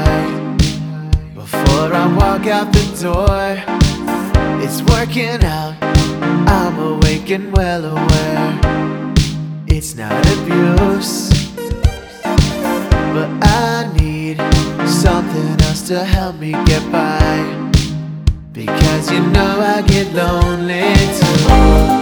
high before I walk out the door. It's working out, I'm awake and well aware it's not abuse, but I need something else to help me get by, because you know I get lonely too.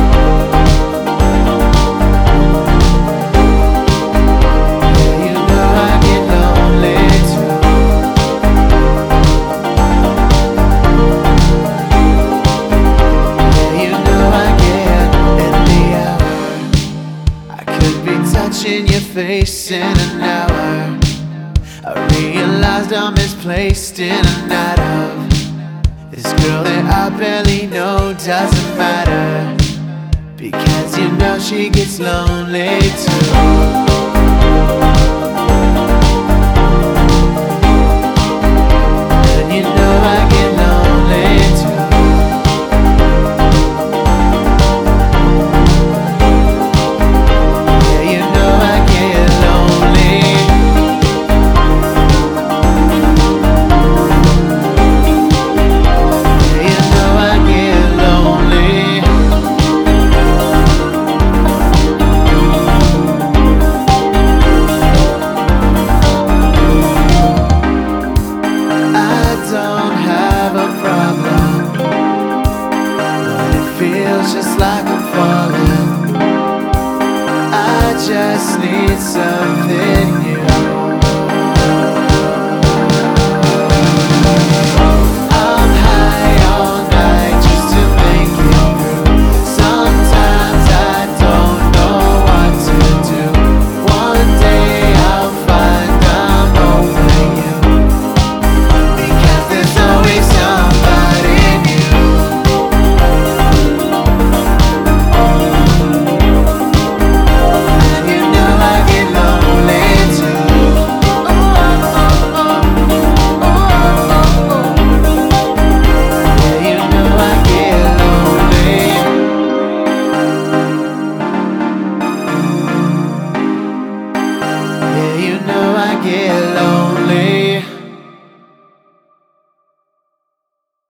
Touching your face in an hour, I realized I'm misplaced in a night of this girl that I barely know. Doesn't matter, because you know she gets lonely too.